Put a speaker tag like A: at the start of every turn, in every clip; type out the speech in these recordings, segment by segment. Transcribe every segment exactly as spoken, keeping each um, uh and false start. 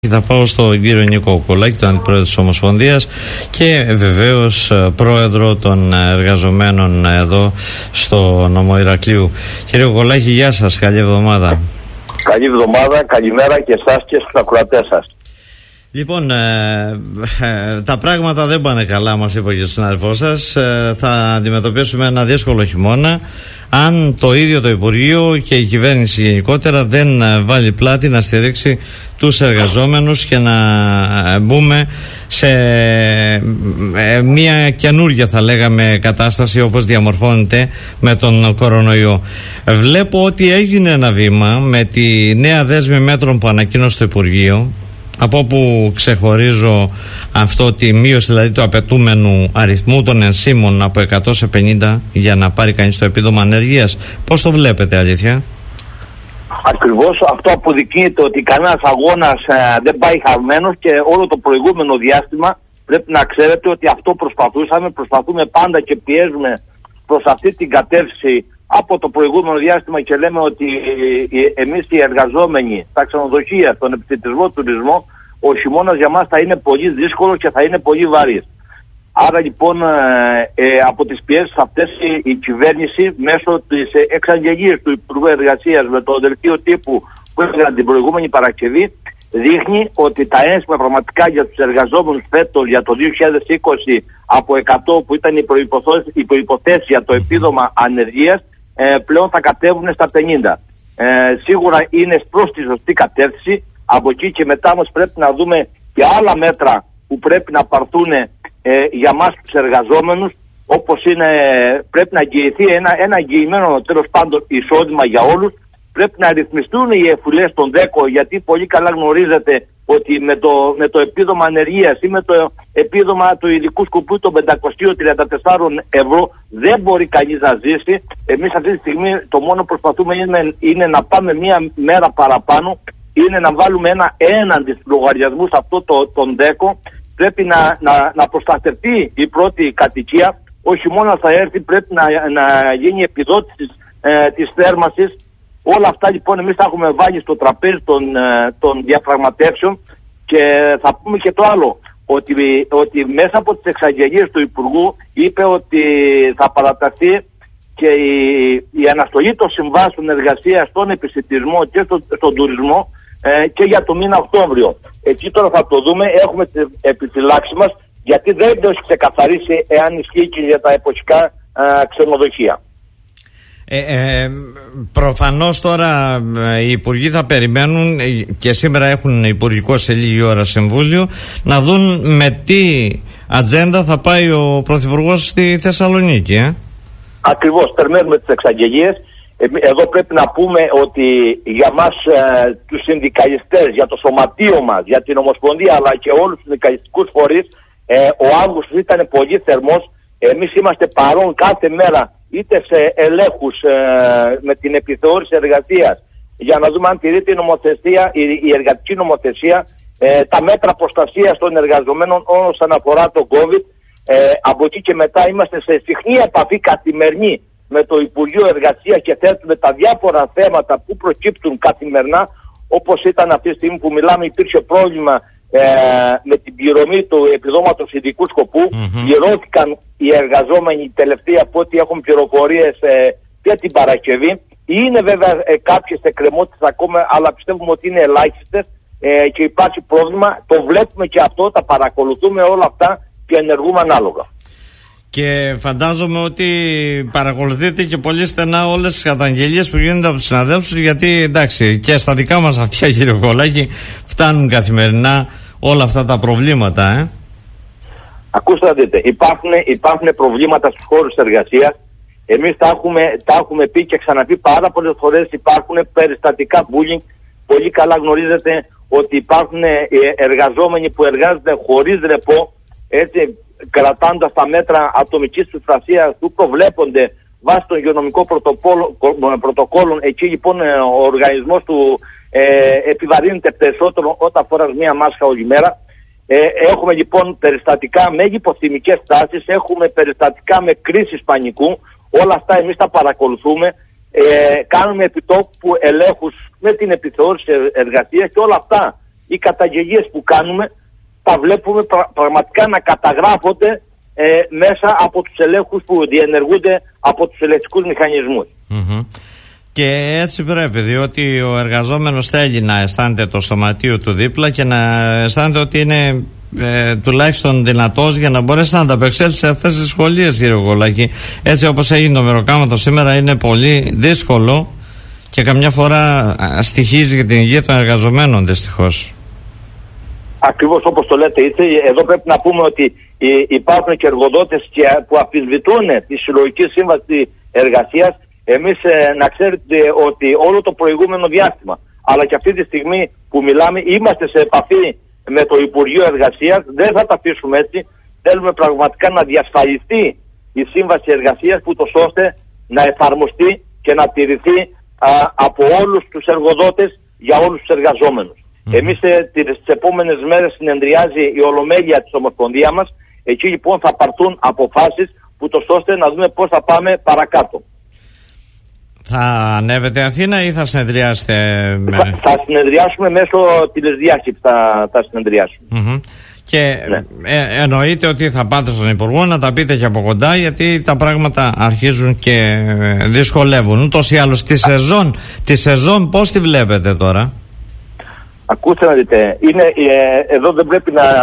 A: Θα πάω στον κύριο Νίκο Κουλάκη, τον αντιπρόεδρο της Ομοσπονδίας και βεβαίως πρόεδρο των εργαζομένων εδώ στο νομό Ηρακλείου. Κύριε Κουλάκη, γεια σας, καλή εβδομάδα.
B: Καλή εβδομάδα, καλημέρα και εσάς και στους ακροατές σας.
A: Λοιπόν, ε, ε, τα πράγματα δεν πάνε καλά, μας είπε και ο συνάδελφός σας. Ε, θα αντιμετωπίσουμε ένα δύσκολο χειμώνα αν το ίδιο το Υπουργείο και η κυβέρνηση γενικότερα δεν ε, βάλει πλάτη να στηρίξει τους εργαζόμενους και να ε, μπούμε σε ε, μια καινούργια, θα λέγαμε, κατάσταση όπως διαμορφώνεται με τον κορονοϊό. Βλέπω ότι έγινε ένα βήμα με τη νέα δέσμη μέτρων που ανακοίνωσε το Υπουργείο, από όπου ξεχωρίζω αυτό, τη μείωση δηλαδή του απαιτούμενου αριθμού των ενσύμων από εκατό σε πενήντα για να πάρει κανείς το επίδομα ανεργίας. Πώς το βλέπετε, αλήθεια?
B: Ακριβώς αυτό αποδεικνύεται ότι κανένας αγώνας ε, δεν πάει χαμένος και όλο το προηγούμενο διάστημα πρέπει να ξέρετε ότι αυτό προσπαθούσαμε, προσπαθούμε πάντα και πιέζουμε προς αυτή την κατεύθυνση από το προηγούμενο διάστημα και λέμε ότι εμείς οι εργαζόμενοι στα ξενοδοχεία, στον επιθετισμό τουρισμό, ο χειμώνας για μας θα είναι πολύ δύσκολο και θα είναι πολύ βαρύς. Άρα λοιπόν ε, από τις πιέσεις αυτές η, η κυβέρνηση μέσω της εξαγγελίας του Υπουργού Εργασίας με το δελτίο τύπου που έκανε την προηγούμενη Παρασκευή δείχνει ότι τα ένσημα πραγματικά για τους εργαζόμενους φέτος για το δύο χιλιάδες είκοσι από εκατό που ήταν η προϋποθέση για το επίδομα ανεργίας Ε, πλέον θα κατέβουν στα πενήντα. Ε, σίγουρα είναι προς τη σωστή κατεύθυνση. Από εκεί και μετά όμως πρέπει να δούμε και άλλα μέτρα που πρέπει να πάρθουν ε, για μας τους εργαζόμενους, όπως είναι πρέπει να εγγυηθεί ένα, ένα εγγυημένο τέλος πάντων εισόδημα για όλους. Πρέπει να ρυθμιστούν οι εφουλές των ΔΕΚΟ, γιατί πολύ καλά γνωρίζετε ότι με το, με το επίδομα ανεργίας ή με το επίδομα του ειδικού σκοπού των πεντακόσια τριάντα τέσσερα ευρώ δεν μπορεί κανείς να ζήσει. Εμείς αυτή τη στιγμή το μόνο που προσπαθούμε είναι, είναι να πάμε μία μέρα παραπάνω, είναι να βάλουμε ένα έναντι στους λογαριασμούς αυτό το, τον ΔΕΚΟ. Πρέπει να, να, να προστατευτεί η πρώτη κατοικία. Όχι μόνο θα έρθει, πρέπει να, να γίνει επιδότηση ε, της θέρμανσης. Όλα αυτά λοιπόν εμείς τα έχουμε βάλει στο τραπέζι των, των διαπραγματεύσεων και θα πούμε και το άλλο, ότι, ότι μέσα από τις εξαγγελίες του Υπουργού είπε ότι θα παραταθεί και η, η αναστολή των συμβάσεων εργασίας στον επισιτισμό και στο, στον τουρισμό ε, και για το μήνα Οκτώβριο. Εκεί τώρα θα το δούμε, έχουμε τις επιφυλάξεις μας, γιατί δεν το έχει ξεκαθαρίσει εάν ισχύει και για τα εποχικά ε, ξενοδοχεία.
A: Ε, ε, προφανώς τώρα ε, οι υπουργοί θα περιμένουν ε, και σήμερα έχουν υπουργικό σε λίγη ώρα συμβούλιο να δουν με τι ατζέντα θα πάει ο Πρωθυπουργός στη Θεσσαλονίκη. ε.
B: Ακριβώς, περιμένουμε τις εξαγγελίες. Ε, εδώ πρέπει να πούμε ότι για μας ε, τους συνδικαλιστές, για το σωματείο μας, για την Ομοσπονδία αλλά και όλους τους συνδικαλιστικούς φορείς, ε, ο Αύγουστος ήταν πολύ θερμός. Εμείς είμαστε παρόν κάθε μέρα είτε σε ελέγχους ε, με την επιθεώρηση εργασίας για να δούμε αν τηρείται η νομοθεσία, η, η εργατική νομοθεσία, ε, τα μέτρα προστασίας των εργαζομένων όσον αφορά το COVID. Ε, από εκεί και μετά είμαστε σε συχνή επαφή καθημερινή με το Υπουργείο Εργασίας και θέτουμε τα διάφορα θέματα που προκύπτουν καθημερινά, όπως ήταν αυτή τη στιγμή που μιλάμε, υπήρχε πρόβλημα Ε, με την πληρωμή του επιδόματος ειδικού σκοπού. Mm-hmm. Πληρώθηκαν οι εργαζόμενοι τελευταία από ό,τι έχουν πληροφορίες ε, και την Παρασκευή. Είναι βέβαια ε, κάποιες εκκρεμότητες ακόμα, αλλά πιστεύουμε ότι είναι ελάχιστες ε, και υπάρχει πρόβλημα. Το βλέπουμε και αυτό, τα παρακολουθούμε όλα αυτά και ενεργούμε ανάλογα.
A: Και φαντάζομαι ότι παρακολουθείτε και πολύ στενά όλες τις καταγγελίες που γίνονται από τους συναδέλφους, γιατί εντάξει και στα δικά μας αυτιά, κύριε Κουλάκη, φτάνουν καθημερινά όλα αυτά τα προβλήματα. Ε?
B: Ακούστε να δείτε, υπάρχουν, υπάρχουν προβλήματα στους χώρους εργασίας. Εμείς τα έχουμε, τα έχουμε πει και ξαναπεί πάρα πολλές φορές, υπάρχουν περιστατικά bullying. Πολύ καλά γνωρίζετε ότι υπάρχουν εργαζόμενοι που εργάζονται χωρίς ρεπό, έτσι, κρατώντας τα μέτρα ατομικής προστασίας που προβλέπονται βάσει των υγειονομικών πρωτοκόλων. Εκεί λοιπόν ο οργανισμός του ε, επιβαρύνεται περισσότερο όταν φοράς μία μάσκα όλη μέρα. Ε, έχουμε λοιπόν περιστατικά με υποθυμικές τάσεις, έχουμε περιστατικά με κρίσεις πανικού. Όλα αυτά εμείς τα παρακολουθούμε. Ε, κάνουμε επιτόπου ελέγχους με την επιθεώρηση εργασίας και όλα αυτά οι καταγγελίες που κάνουμε τα βλέπουμε πρα, πραγματικά να καταγράφονται ε, μέσα από τους ελέγχους που διενεργούνται από τους ελεκτικούς μηχανισμούς.
A: Mm-hmm. Και έτσι πρέπει, διότι ο εργαζόμενος θέλει να αισθάνεται το σωματείο του δίπλα και να αισθάνεται ότι είναι ε, τουλάχιστον δυνατός για να μπορέσει να ανταπεξέλθει σε αυτές τις σχολίες, κύριε Γολάκη. Έτσι όπως έγινε το μεροκάματο σήμερα είναι πολύ δύσκολο και καμιά φορά στοιχίζει για την υγεία των εργαζομένων, δυστυχώς.
B: Ακριβώς όπως το λέτε, εδώ πρέπει να πούμε ότι υπάρχουν και εργοδότες που αμφισβητούν τη συλλογική σύμβαση εργασίας. Εμείς ε, να ξέρετε ότι όλο το προηγούμενο διάστημα, αλλά και αυτή τη στιγμή που μιλάμε, είμαστε σε επαφή με το Υπουργείο Εργασίας. Δεν θα τα αφήσουμε έτσι. Θέλουμε πραγματικά να διασφαλιστεί η σύμβαση εργασίας, που τόσο ώστε να εφαρμοστεί και να τηρηθεί α, από όλους τους εργοδότες για όλους τους εργαζόμενους. Mm. Εμείς ε, τις επόμενες μέρες συνεδριάζει η Ολομέλεια της Ομοσπονδίας μας. Εκεί λοιπόν θα πάρθουν αποφάσεις, που τόσο ώστε να δούμε πώς θα πάμε παρακάτω.
A: Θα ανέβετε Αθήνα ή θα συνεδριάσετε? Με...
B: Θα, θα συνεδριάσουμε μέσω τηλεδιάσκεψης, θα, θα συνεδριάσουμε.
A: Mm-hmm. Και ναι. ε, εννοείται ότι θα πάτε στον Υπουργό να τα πείτε και από κοντά, γιατί τα πράγματα αρχίζουν και δυσκολεύουν. Ούτως ή άλλως τη σεζόν, τη σεζόν πώς τη βλέπετε τώρα?
B: Ακούστε να δείτε, είναι, ε, εδώ δεν πρέπει να,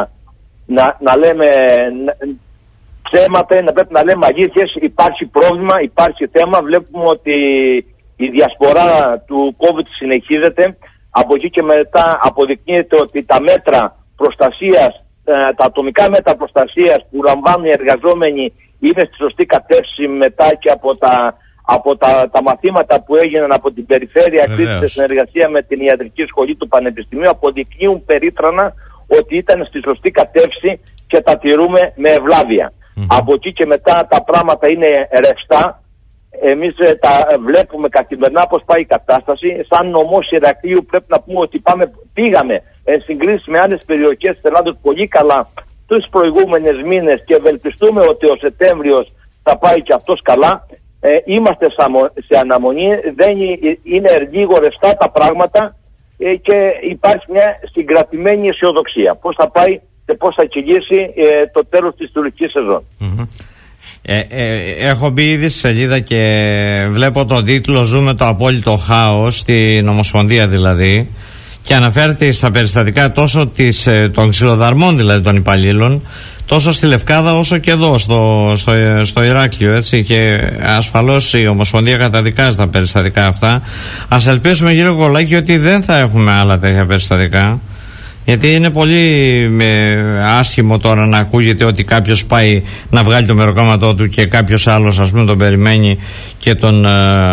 B: να, να λέμε να, ψέματα, να πρέπει να λέμε αλήθειες. Υπάρχει πρόβλημα, υπάρχει θέμα. Βλέπουμε ότι η διασπορά του COVID συνεχίζεται. Από εκεί και μετά αποδεικνύεται ότι τα μέτρα προστασίας, ε, τα ατομικά μέτρα προστασίας που λαμβάνουν οι εργαζόμενοι είναι στη σωστή κατεύθυνση, μετά και από τα, από τα, τα μαθήματα που έγιναν από την περιφέρεια Κρήτης σε συνεργασία με την Ιατρική Σχολή του Πανεπιστημίου, αποδεικνύουν περίτρανα ότι ήταν στη σωστή κατεύθυνση και τα τηρούμε με ευλάβεια. Mm-hmm. Από εκεί και μετά τα πράγματα είναι ρευστά. Εμείς ε, τα βλέπουμε καθημερινά πώς πάει η κατάσταση. Σαν νομός Ηρακλείου πρέπει να πούμε ότι πάμε, πήγαμε εν συγκρίση με άλλες περιοχές της Ελλάδος πολύ καλά τους προηγούμενες μήνες και ευελπιστούμε ότι ο Σεπτέμβριος θα πάει και αυτός καλά. Ε, είμαστε σε αναμονή, δεν είναι λίγο ρευστά τα πράγματα ε, και υπάρχει μια συγκρατημένη αισιοδοξία. Πώς θα πάει και πώς θα κυλήσει ε, το τέλος της τουριστικής σεζόν. Mm-hmm.
A: Ε, ε, έχω μπει ήδη στη σελίδα και βλέπω τον τίτλο «Ζούμε το απόλυτο χάος», στην Ομοσπονδία δηλαδή, και αναφέρεται στα περιστατικά τόσο της, των ξυλοδαρμών δηλαδή των υπαλλήλων, τόσο στη Λευκάδα όσο και εδώ στο, στο, στο Ηράκλειο, έτσι, και ασφαλώς η Ομοσπονδία καταδικάζει τα περιστατικά αυτά. Ας ελπίσουμε, κύριε Γολάκη, ότι δεν θα έχουμε άλλα τέτοια περιστατικά, γιατί είναι πολύ ε, άσχημο τώρα να ακούγεται ότι κάποιος πάει να βγάλει το μεροκάματό του και κάποιος άλλος, ας πούμε, τον περιμένει και τον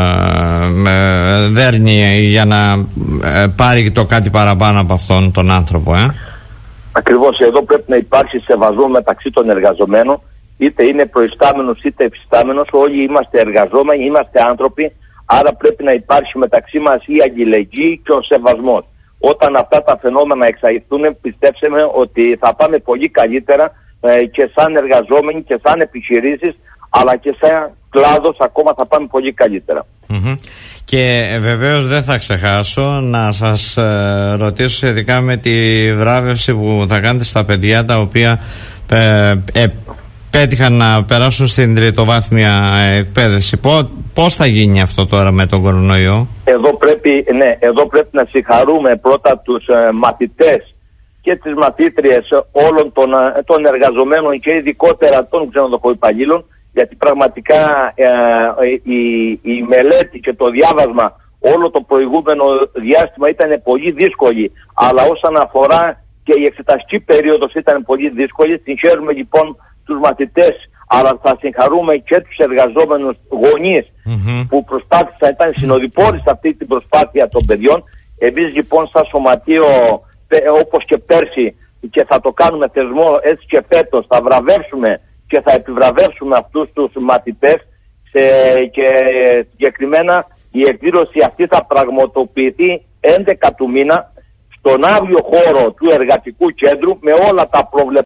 A: ε, ε, δέρνει για να ε, πάρει το κάτι παραπάνω από αυτόν τον άνθρωπο. Ε.
B: Ακριβώς, εδώ πρέπει να υπάρξει σεβασμό μεταξύ των εργαζομένων, είτε είναι προϊστάμενος είτε εφιστάμενος. Όλοι είμαστε εργαζόμενοι, είμαστε άνθρωποι, άρα πρέπει να υπάρχει μεταξύ μας η αλληλεγγύη και ο σεβασμός. Όταν αυτά τα φαινόμενα εξαγηθούν, πιστέψαμε ότι θα πάμε πολύ καλύτερα ε, και σαν εργαζόμενοι και σαν επιχειρήσεις, αλλά και σαν κλάδος ακόμα θα πάμε πολύ καλύτερα.
A: Mm-hmm. Και ε, βεβαίως δεν θα ξεχάσω να σας ε, ρωτήσω σχετικά με τη βράβευση που θα κάνετε στα παιδιά τα οποία ε, ε, πέτυχαν να περάσουν στην τριτοβάθμια εκπαίδευση. Πώς, πώς θα γίνει αυτό τώρα με τον κορονοϊό?
B: Εδώ πρέπει, ναι, εδώ πρέπει να συγχαρούμε πρώτα τους ε, μαθητές και τις μαθήτριες όλων των, ε, των εργαζομένων και ειδικότερα των ξενοδοχοϊπαλλήλων, γιατί πραγματικά ε, η, η μελέτη και το διάβασμα όλο το προηγούμενο διάστημα ήταν πολύ δύσκολη, αλλά όσον αφορά και η εξεταστική περίοδος ήταν πολύ δύσκολη. Συγχαίρουμε λοιπόν τους μαθητές, αλλά θα συγχαρούμε και τους εργαζόμενους γονείς mm-hmm. που προσπάθησαν, ήταν συνοδοιπόροι σε αυτή την προσπάθεια των παιδιών. Εμείς λοιπόν σαν σωματείο, όπως και πέρσι, και θα το κάνουμε θεσμό έτσι και φέτος, θα βραβεύσουμε και θα επιβραβεύσουμε αυτούς τους μαθητές σε, και συγκεκριμένα η εκδήλωση αυτή θα πραγματοποιηθεί έντεκα του μήνα στον αύριο χώρο του εργατικού κέντρου με όλα τα προβλεπόμενα